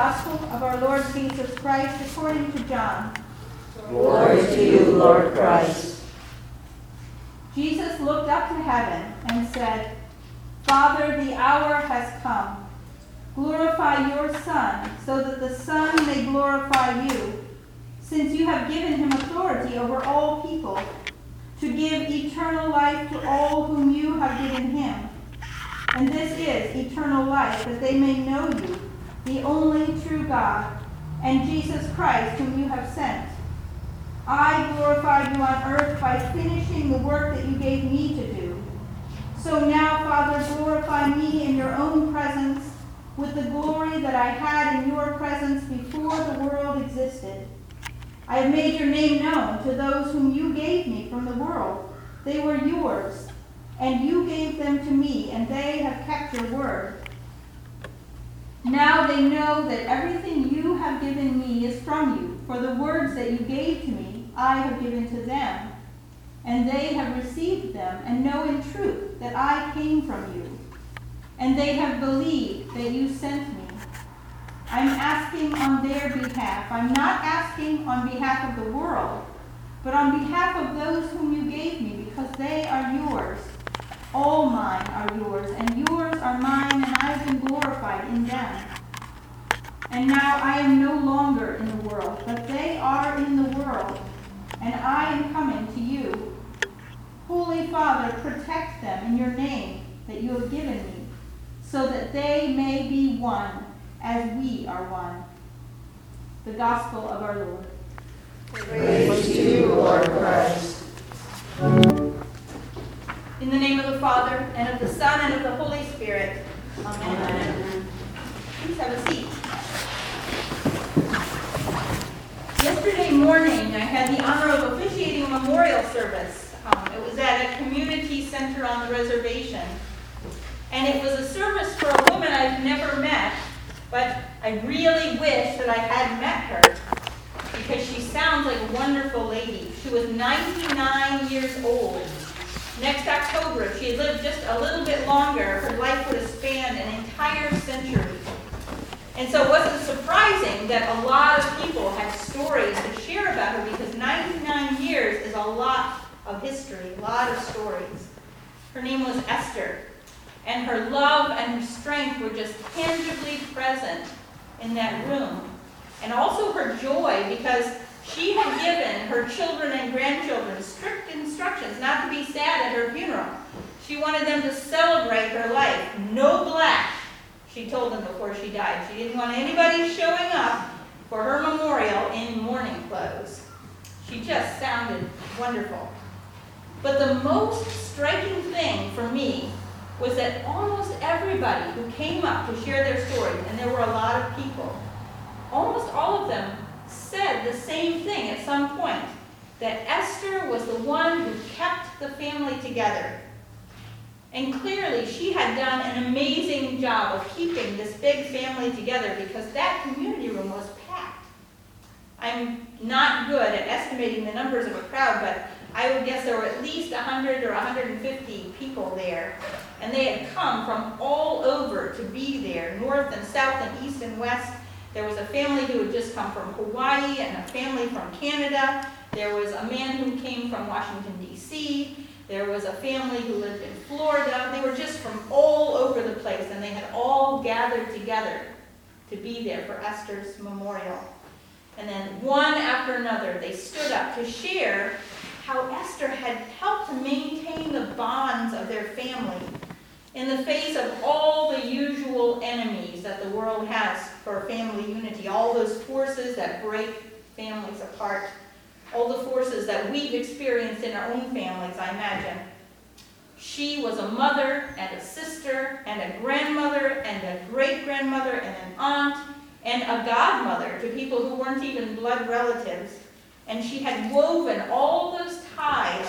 Gospel of our Lord Jesus Christ according to John. Glory to you, Lord Christ. Jesus looked up to heaven and said, Father, the hour has come. Glorify your Son, so that the Son may glorify you, since you have given him authority over all people, to give eternal life to all whom you have given him. And this is eternal life, that they may know you, the only true God, and Jesus Christ, whom you have sent. I glorified you on earth by finishing the work that you gave me to do. So now, Father, glorify me in your own presence with the glory that I had in your presence before the world existed. I have made your name known to those whom you gave me from the world. They were yours, and you gave them to me, and they have kept your word. Now they know that everything you have given me is from you, for the words that you gave to me I have given to them, and they have received them, and know in truth that I came from you, and they have believed that you sent me. I'm asking on their behalf. I'm not asking on behalf of the world, but on behalf of those whom you gave me, because they are yours. All mine are yours, and yours are mine, and I have been glorified in them. And now I am no longer in the world, but they are in the world, and I am coming to you. Holy Father, protect them in your name that you have given me, so that they may be one, as we are one. The Gospel of our Lord. Praise to you, Lord Christ. In the name of the Father, and of the Son, and of the Holy Spirit. Amen. Amen. Please have a seat. Yesterday morning, I had the honor of officiating a memorial service. It was at a community center on the reservation. And it was a service for a woman I've never met, but I really wish that I had met her, because she sounds like a wonderful lady. She was 99 years old. Next October, if she had lived just a little bit longer, her life would have spanned an entire century. And so it wasn't surprising that a lot of people had stories to share about her, because 99 years is a lot of history, a lot of stories. Her name was Esther, and her love and her strength were just tangibly present in that room. And also her joy, because she had given her children and grandchildren strict instructions not to be sad at her funeral. She wanted them to celebrate her life. No black, she told them before she died. She didn't want anybody showing up for her memorial in mourning clothes. She just sounded wonderful. But the most striking thing for me was that almost everybody who came up to share their stories, and there were a lot of people, almost all of them said the same thing at some point, that Esther was the one who kept the family together. And clearly she had done an amazing job of keeping this big family together, because that community room was packed. I'm not good at estimating the numbers of a crowd, but I would guess there were at least 100 or 150 people there. And they had come from all over to be there, north and south and east and west. There was a family who had just come from Hawaii, and a family from Canada. There was a man who came from Washington, D.C. There was a family who lived in Florida. They were just from all over the place, and they had all gathered together to be there for Esther's memorial. And then one after another, they stood up to share how Esther had helped to maintain the bonds of their family in the face of all the usual enemies that the world has for family unity, all those forces that break families apart, all the forces that we've experienced in our own families, I imagine. She was a mother and a sister and a grandmother and a great-grandmother and an aunt and a godmother to people who weren't even blood relatives. And she had woven all those ties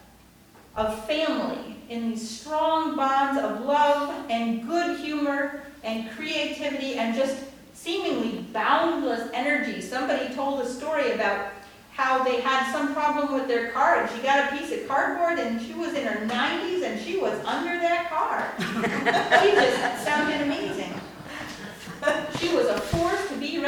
of family in these strong bonds of love and good humor and creativity and just seemingly boundless energy. Somebody told a story about how they had some problem with their car, and she got a piece of cardboard, and she was in her 90s, and she was under that car. She just sounded amazing. She was a force to be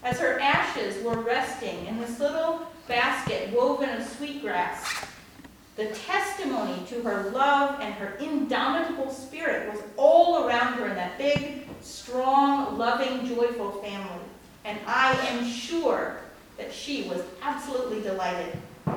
as her ashes were resting in this little basket woven of sweetgrass, the testimony to her love and her indomitable spirit was all around her in that big, strong, loving, joyful family. And I am sure that she was absolutely delighted.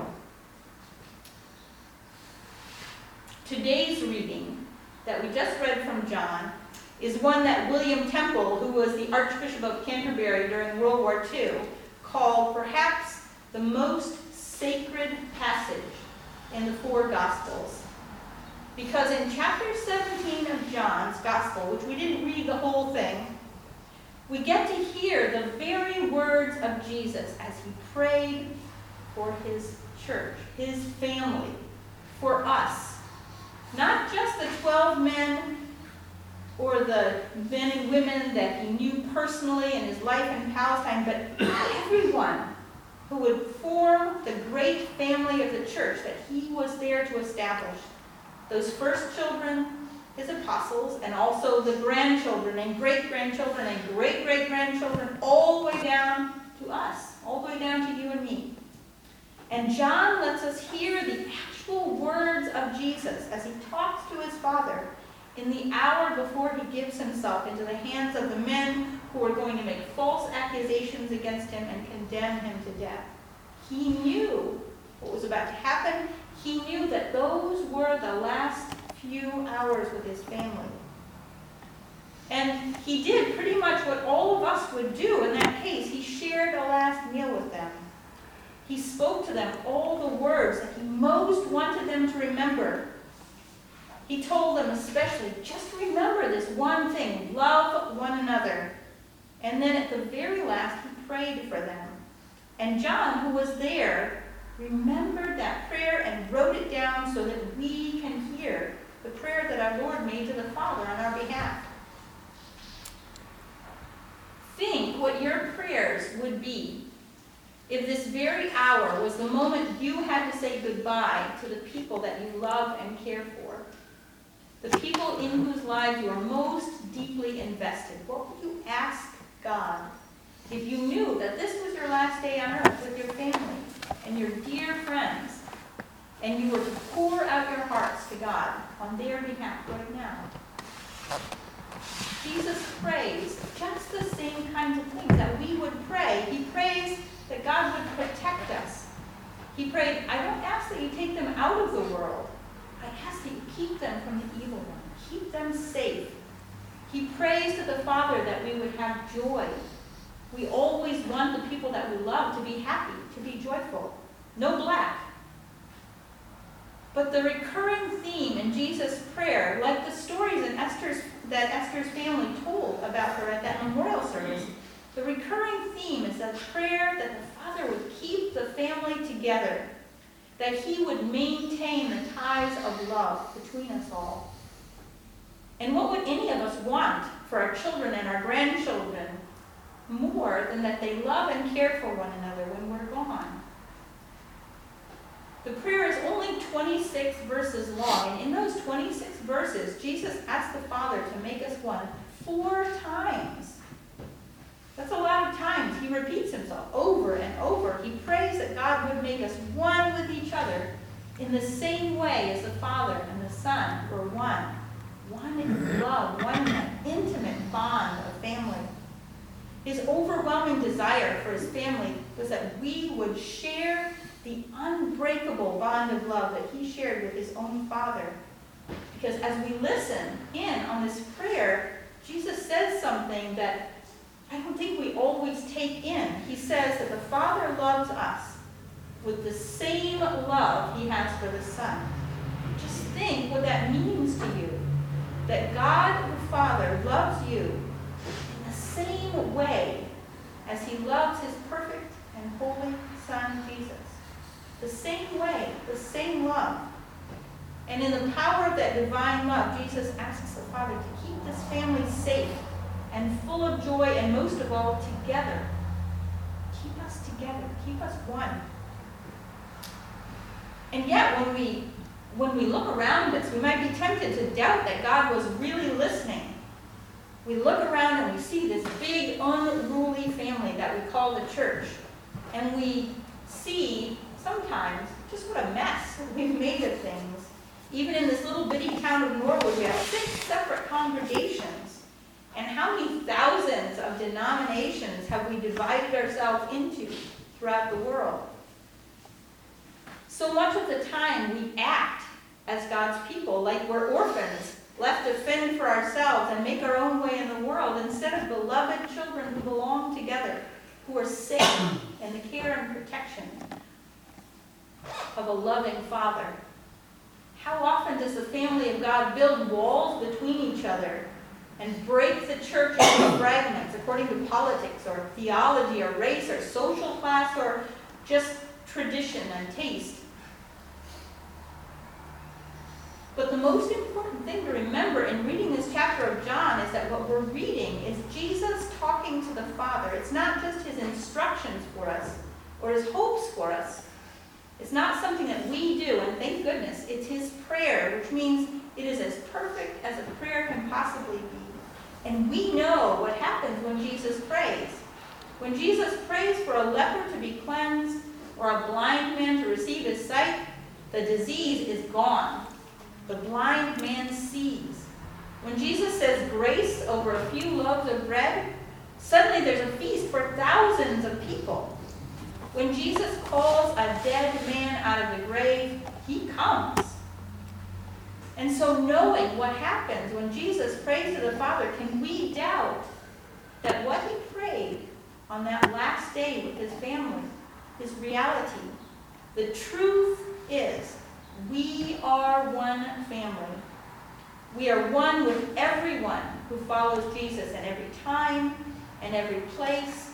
Today's reading that we just read from John is one that William Temple, who was the Archbishop of Canterbury during World War II, called perhaps the most sacred passage in the four Gospels. Because in chapter 17 of John's Gospel, which we didn't read the whole thing, we get to hear the very words of Jesus as he prayed for his church, his family, for us. Not just the 12 men or the men and women that he knew personally in his life in Palestine, but everyone who would form the great family of the church that he was there to establish. Those first children, his apostles, and also the grandchildren and great-grandchildren and great-great-grandchildren, all the way down to us, all the way down to you and me. And John lets us hear the actual words of Jesus as he talks to his Father in the hour before he gives himself into the hands of the men who are going to make false accusations against him and condemn him to death. He knew what was about to happen. He knew that those were the last few hours with his family. And he did pretty much what all of us would do in that case. He shared a last meal with them. He spoke to them all the words that he most wanted them to remember. He told them especially, just remember this one thing, love one another. And then at the very last, he prayed for them. And John, who was there, remembered that prayer and wrote it down so that we can hear the prayer that our Lord made to the Father on our behalf. Think what your prayers would be if this very hour was the moment you had to say goodbye to the people that you love and care for. The people in whose lives you are most deeply invested. What would you ask God if you knew that this was your last day on earth with your family and your dear friends, and you were to pour out your hearts to God on their behalf right now? Jesus prays just the same kinds of things that we would pray. He prays that God would protect us. He prayed, I don't ask that you take them out of the world. I ask that you keep them from the evil one. Keep them safe. He prays to the Father that we would have joy. We always want the people that we love to be happy, to be joyful. No black. But the recurring theme in Jesus' prayer, like the stories that Esther's family told about her at that memorial service, the recurring theme is that prayer that the Father would keep the family together, that he would maintain the ties of love between us all. And what would any of us want for our children and our grandchildren more than that they love and care for one another when we're gone? The prayer is only 26 verses long, and in those 26 verses, Jesus asked the Father to make us one 4 times. That's a lot of times. He repeats himself over and over. He prays that God would make us one with each other in the same way as the Father and the Son were one. One in love, one in an intimate bond of family. His overwhelming desire for his family was that we would share the unbreakable bond of love that he shared with his own Father. Because as we listen in on this prayer, Jesus says something that I don't think we always take in. He says that the Father loves us with the same love he has for the Son. Just think what that means to you. That God the Father loves you in the same way as he loves his perfect and holy Son, Jesus. The same way, the same love. And in the power of that divine love, Jesus asks the Father to keep this family safe and full of joy, and most of all, together. Keep us together. Keep us one. And yet, when we look around us, we might be tempted to doubt that God was really listening. We look around and we see this big, unruly family that we call the church. And we see, sometimes, just what a mess we've made of things. Even in this little bitty town of Norwood, we have 6 separate congregations. And how many thousands of denominations have we divided ourselves into throughout the world? So much of the time we act as God's people like we're orphans, left to fend for ourselves and make our own way in the world, instead of beloved children who belong together, who are safe in the care and protection of a loving Father. How often does the family of God build walls between each other and break the church into fragments according to politics or theology or race or social class or just tradition and taste? But the most important thing to remember in reading this chapter of John is that what we're reading is Jesus talking to the Father. It's not just his instructions for us or his hopes for us. It's not something that we do, and thank goodness, it's his prayer, which means it is as perfect as a prayer can possibly be. And we know what happens when Jesus prays. When Jesus prays for a leper to be cleansed or a blind man to receive his sight, the disease is gone. The blind man sees. When Jesus says grace over a few loaves of bread, suddenly there's a feast for thousands of people. When Jesus calls a dead man out of the grave, he comes. And so knowing what happens when Jesus prays to the Father, can we doubt that what he prayed on that last day with his family is reality? The truth is, we are one family. We are one with everyone who follows Jesus in every time and every place.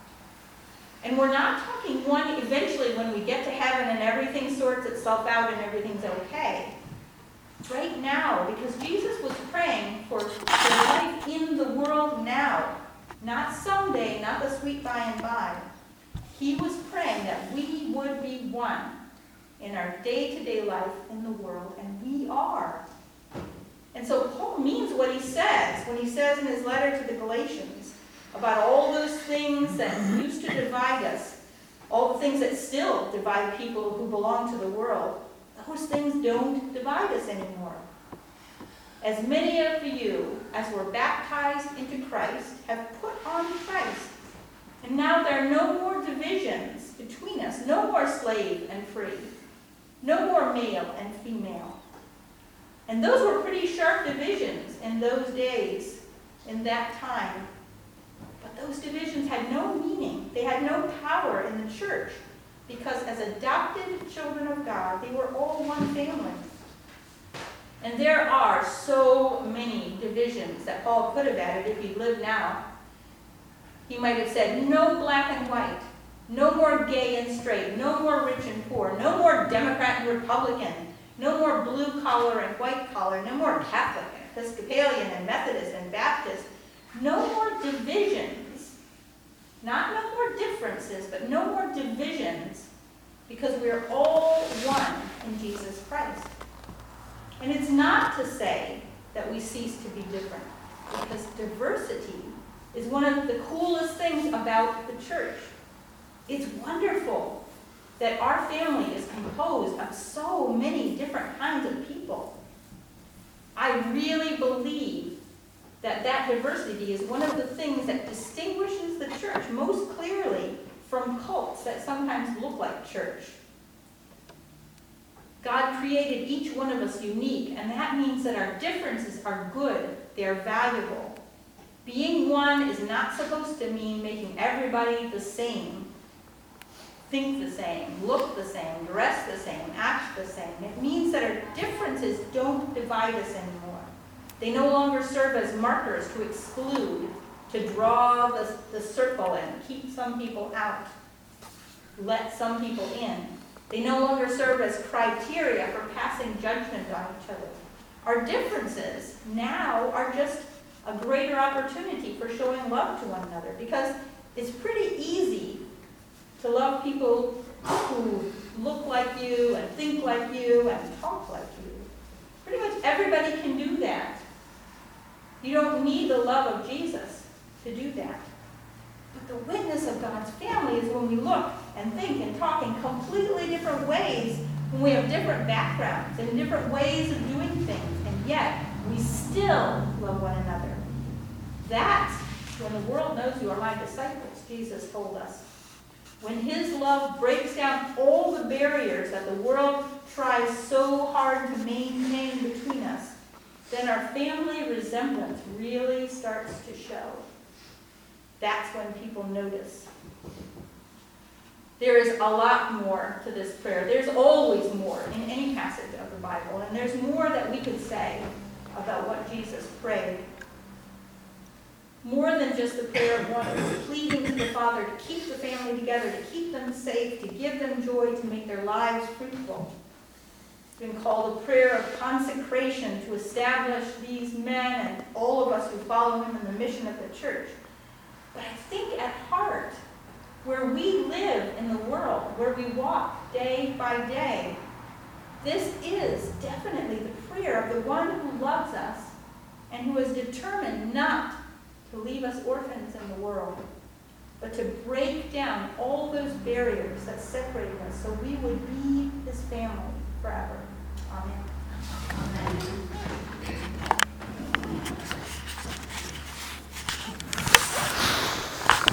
And we're not talking one eventually when we get to heaven and everything sorts itself out and everything's okay. Right now, because Jesus was praying for life in the world now, not someday, not the sweet by and by. He was praying that we would be one in our day-to-day life in the world, and we are. And so Paul means what he says when he says in his letter to the Galatians about all those things that used to divide us, all the things that still divide people who belong to the world. Those things don't divide us anymore. As many of you as were baptized into Christ have put on Christ. And now there are no more divisions between us, no more slave and free, no more male and female. And those were pretty sharp divisions in those days, in that time. But those divisions had no meaning. They had no power in the church, because as adopted children of God, they were all one family. And there are so many divisions that Paul could have added if he lived now. He might have said, no black and white, no more gay and straight, no more rich and poor, no more Democrat and Republican, no more blue collar and white collar, no more Catholic, Episcopalian and Methodist and Baptist, no more divisions. Not no more differences, but no more divisions, because we're all one in Jesus Christ. And it's not to say that we cease to be different, because diversity is one of the coolest things about the church. It's wonderful that our family is composed of so many different kinds of people. I really believe that that diversity is one of the things that distinguishes the church most clearly from cults that sometimes look like church. God created each one of us unique, and that means that our differences are good, they are valuable. Being one is not supposed to mean making everybody the same, think the same, look the same, dress the same, act the same. It means that our differences don't divide us anymore. They no longer serve as markers to exclude, to draw the circle and keep some people out, let some people in. They no longer serve as criteria for passing judgment on each other. Our differences now are just a greater opportunity for showing love to one another, because it's pretty easy to love people who look like you and think like you and talk like you. Pretty much everybody can do that. You don't don't need the love of Jesus to do that. But the witness of God's family is when we look and think and talk in completely different ways, when we have different backgrounds and different ways of doing things, and yet we still love one another. That's when the world knows you are my disciples, Jesus told us. When his love breaks down all the barriers that the world tries so hard to maintain between us, then our family resemblance really starts to show. That's when people notice. There is a lot more to this prayer. There's always more in any passage of the Bible, and there's more that we could say about what Jesus prayed. More than just the prayer of one who's pleading to the Father to keep the family together, to keep them safe, to give them joy, to make their lives fruitful. It's been called a prayer of consecration to establish these men and all of us who follow him in the mission of the church. But I think at heart, where we live in the world, where we walk day by day, this is definitely the prayer of the one who loves us and who is determined not to leave us orphans in the world, but to break down all those barriers that separate us so we would be his family.